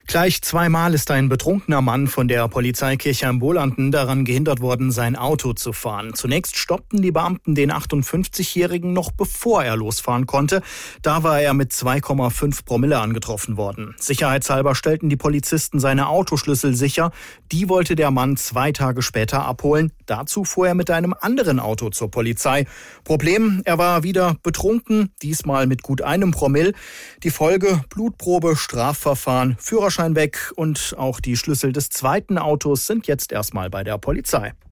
Gleich zweimal ist ein betrunkener Mann von der Polizei Kirchheim-Wohlanten daran gehindert worden, sein Auto zu fahren. Zunächst stoppten die Beamten den 58-Jährigen noch bevor er losfahren konnte. Da war er mit 2,5 Promille angetroffen worden. Sicherheitshalber stellten die Polizisten seine Autoschlüssel sicher. Die wollte der Mann 2 Tage später abholen. Dazu fuhr er mit einem anderen Auto zur Polizei. Problem, er war wieder betrunken, diesmal mit gut 1 Promille. Die Folge: Blutprobe, Strafverfahren, Führerschein weg und auch die Schlüssel des zweiten Autos sind jetzt erstmal bei der Polizei.